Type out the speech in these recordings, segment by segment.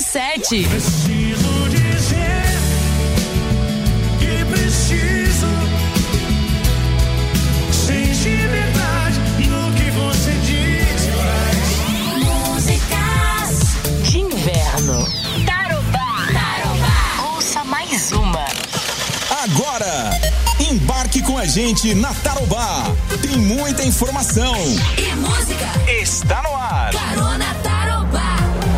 RC7. Preciso dizer que preciso. Sente verdade no que você diz. Músicas de inverno. Tarobá. Ouça mais uma. Agora, embarque com a gente na Tarobá. Tem muita informação. E música. Está no ar. Carona Tarobá.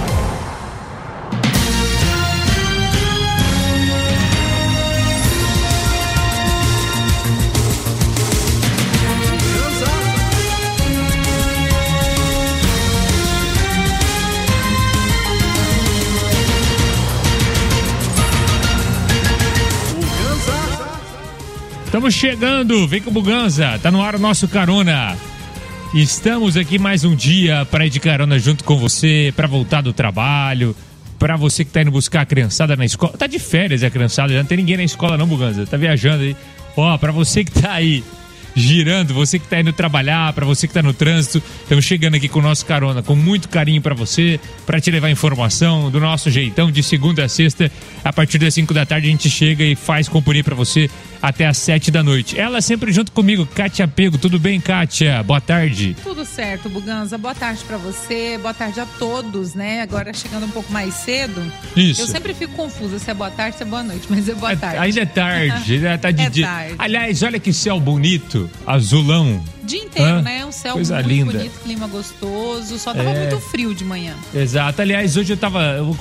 Estamos chegando, vem com o Buganza, tá no ar o nosso Carona. Estamos aqui mais um dia para ir de carona junto com você, para voltar do trabalho, para você que tá indo buscar a criançada na escola. Tá de férias a criançada, já não tem ninguém na escola não, Buganza, tá viajando aí. Ó, para você que tá aí girando, você que tá indo trabalhar, para você que tá no trânsito, estamos chegando aqui com o nosso Carona, com muito carinho para você, para te levar informação do nosso jeitão, de segunda a sexta, a partir das 5 da tarde a gente chega e faz companhia para você até às 7 da noite. Ela sempre junto comigo, Kátia Pego. Tudo bem, Kátia? Boa tarde. Tudo certo, Buganza. Boa tarde pra você, boa tarde a todos, né? Agora chegando um pouco mais cedo. Isso. Eu sempre fico confusa se é boa tarde, se é boa noite, mas é boa tarde. Ainda é tarde, ainda tá de dia. Tarde. Aliás, olha que céu bonito, azulão. Dia inteiro, né? Um céu Coisa muito linda. bonito, clima gostoso. Só tava muito frio de manhã. Exato. Aliás, hoje eu